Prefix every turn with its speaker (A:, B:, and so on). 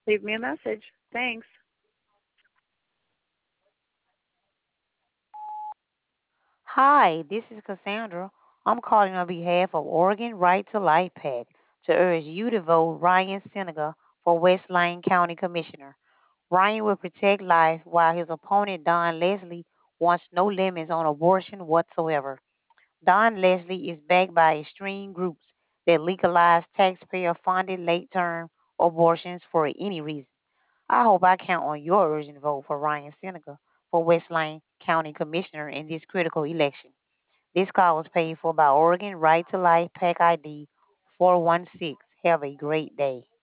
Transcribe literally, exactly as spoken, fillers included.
A: Leave me a message. Thanks.
B: Hi, this is Cassandra. I'm calling on behalf of Oregon Right to Life PAC to urge you to vote Ryan Seneca for West Lane County Commissioner. Ryan will protect life while his opponent, Don Leslie, wants no limits on abortion whatsoever. Don Leslie is backed by extreme groups that legalize taxpayer funded late term abortions for any reason. I hope I count on your urgent vote for Ryan Seneca for West Lane County Commissioner in this critical election. This call was paid for by Oregon Right to Life PAC I D four one six. Have a great day.